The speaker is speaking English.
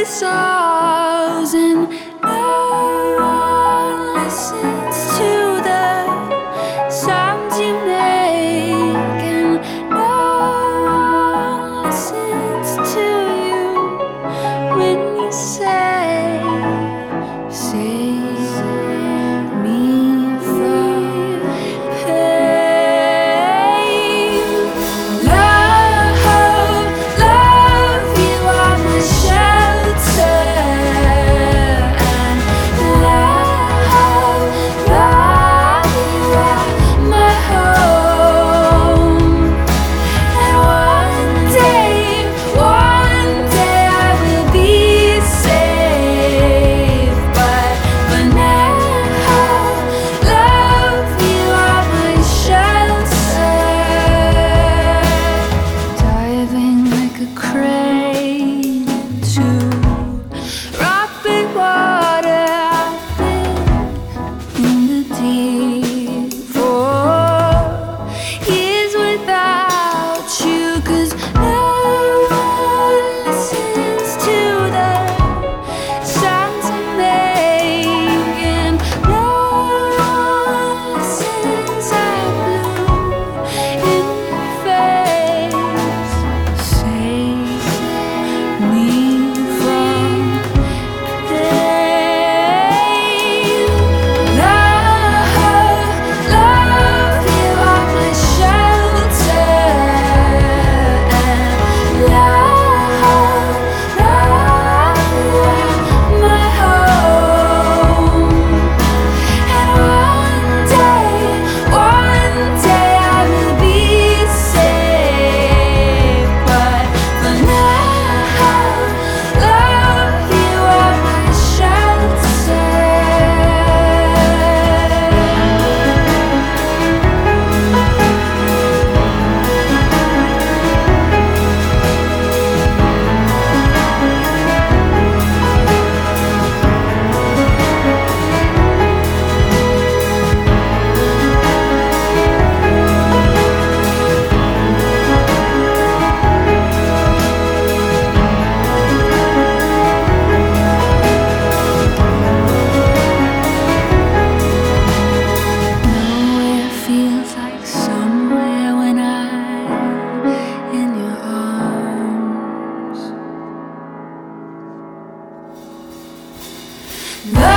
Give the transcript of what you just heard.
these songs and no one listens to the sounds you make, and no one listens to you when you say, save me from pain. Love, you are my shelter, and love, you are my home. And one day I will be saved, but for now, love, you are my shelter. Diving like a crane into rocky water, I've been in the deep for years without you, 'cause no one listens to the sounds I make, and no one listens. I'm blue in your face. Save me from pain. Love, you are my shelter, and love, you are my home. And one day I will be saved, but for now, love, you are my shelter. Nowhere feels like somewhere when I'm in your arms. Love